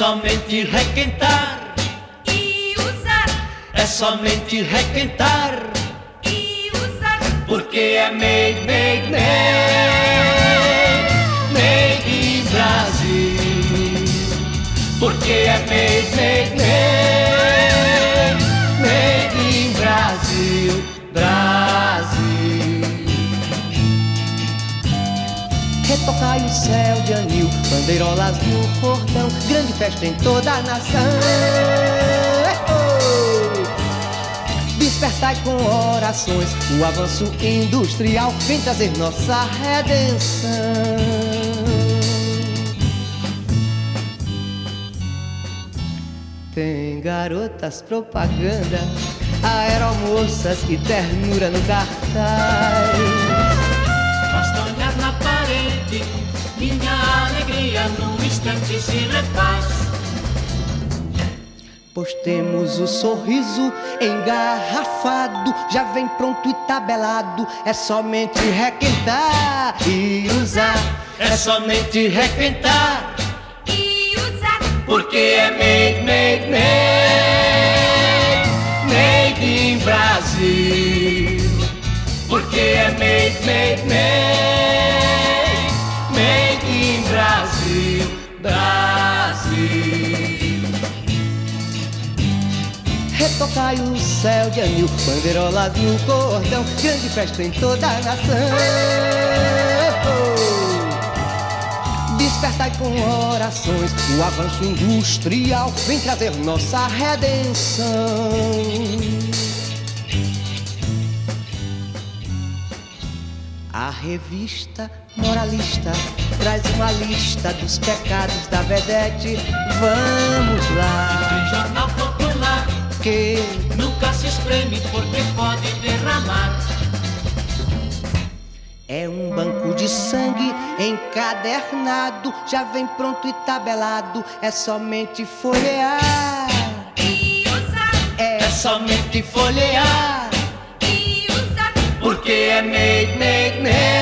somente requentar e usar. É somente requentar E usar. porque é made in Brasil. Porque é made in Brasil, Brasil. Retocai o céu de anil, bandeirolas no cordão, grande festa em toda a nação. Despertai com orações o avanço industrial, vem trazer nossa redenção. Tem garotas propaganda, aeromoças e ternura no cartaz. Basta olhar na parede, minha alegria num instante se refaz. Pois temos o sorriso engarrafado, já vem pronto e tabelado, é somente requentar e usar. É somente requentar E usar. porque é made in Brasil. Porque é made in Brasil, Brasil. Retocai o céu de anil, bandeirolas no cordão, grande festa em toda a nação. Despertai com orações o avanço industrial, vem trazer nossa redenção. A revista moralista traz uma lista dos pecados da vedete. Vamos Tem lá, jornal popular, que nunca se espreme porque pode derramar. é um banco de sangue encadernado, já vem pronto e tabelado, é somente folhear. E usar. É somente folhear E usar. porque é made